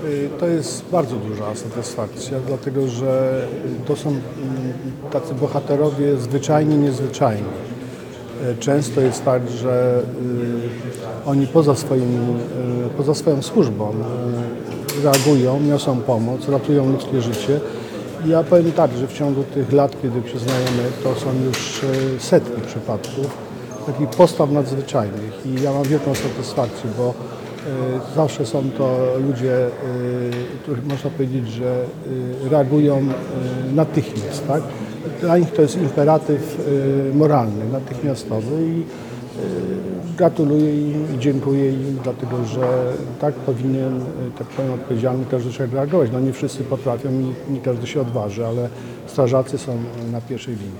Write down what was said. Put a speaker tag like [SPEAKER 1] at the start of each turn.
[SPEAKER 1] To jest bardzo duża satysfakcja, dlatego że to są tacy bohaterowie zwyczajni, niezwyczajni. Często jest tak, że oni poza swoją służbą reagują, niosą pomoc, ratują ludzkie życie. I ja powiem tak, że w ciągu tych lat, kiedy przyznajemy, to są już setki przypadków takich postaw nadzwyczajnych i ja mam wielką satysfakcję, bo zawsze są to ludzie, których można powiedzieć, że reagują natychmiast, tak? Dla nich to jest imperatyw moralny, natychmiastowy i gratuluję im i dziękuję im, dlatego że tak powinien, tak powiem, odpowiedzialny każdy człowiek reagować. No nie wszyscy potrafią i nie każdy się odważy, ale strażacy są na pierwszej linii.